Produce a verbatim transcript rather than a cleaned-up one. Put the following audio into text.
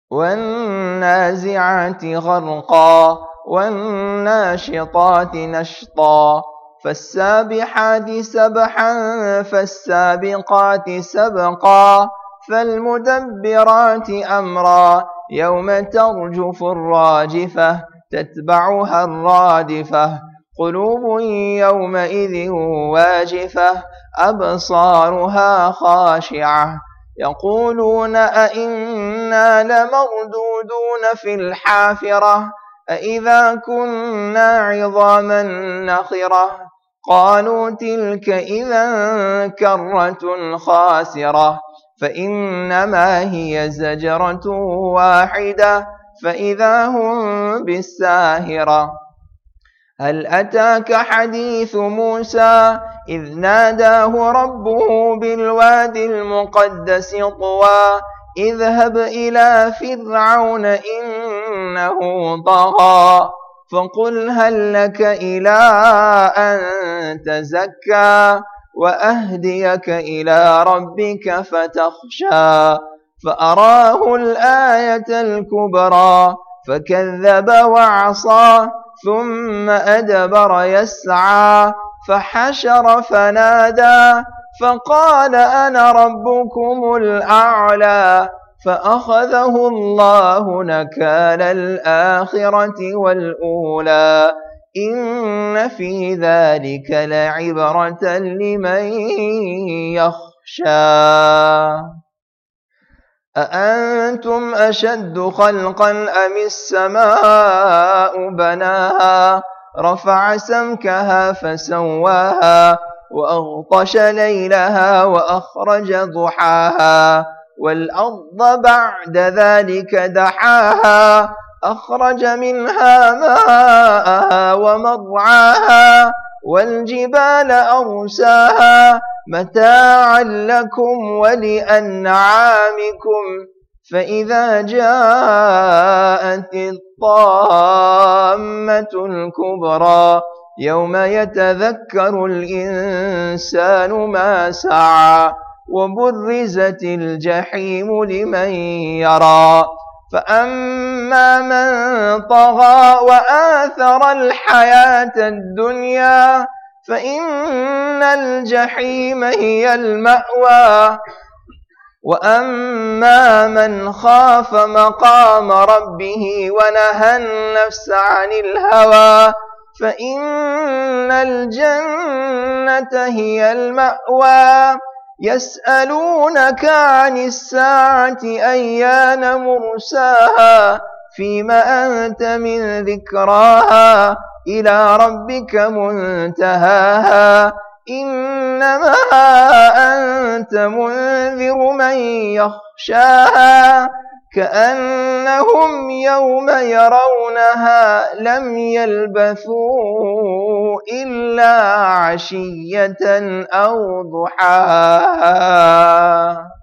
والنازعات غرقا والناشطات نشطا فالسابحات سبحا فالسابقات سبقا فالمدبرات أمرا يوم ترجف الراجفة تتبعها الرادفة قلوب يومئذ واجفة أبصارها خاشعة يقولون أئنا لمردودون في الحافرة أئذا كنا عظاما نخرة قالوا تلك إذا كرة خاسرة فإنما هي زجرة واحدة فإذا هم بالساهرة هل أتاك حديث موسى إذ ناداه ربه بالوادي المقدس طوى اذهب إلى فرعون إنه طغى فقل هل لك إلى أن تزكى وأهديك إلى ربك فتخشى فأراه الآية الكبرى فكذب وعصى ثم أدبر يسعى فحشر فنادى فقال أنا ربكم الأعلى فأخذه الله نكال الآخرة والأولى إن في ذلك لعبرة لمن يخشى أأنتم أشد خلقا أم السماء بناها رفع سمكها فسواها وأغطش ليلها وأخرج ضحاها والأرض بعد ذلك دحاها أخرج منها ماءها ومرعاها والجبال أرساها متاعا لكم ولأنعامكم فإذا جاءت الطامة الكبرى يوم يتذكر الإنسان ما سعى وبرزت الجحيم لمن يرى فأما من طغى وآثر الحياة الدنيا فإن الجحيم هي المأوى وأما من خاف مقام ربه ونهى النفس عن الهوى فإن الجنة هي المأوى يسألونك عن الساعة أيان مرساها فيما أنت من ذكراها إلى ربك منتهاها إنما أنت منذر من يخشاها كأنهم يوم يرونها لم يلبثوا إلا عشية أو ضحاها.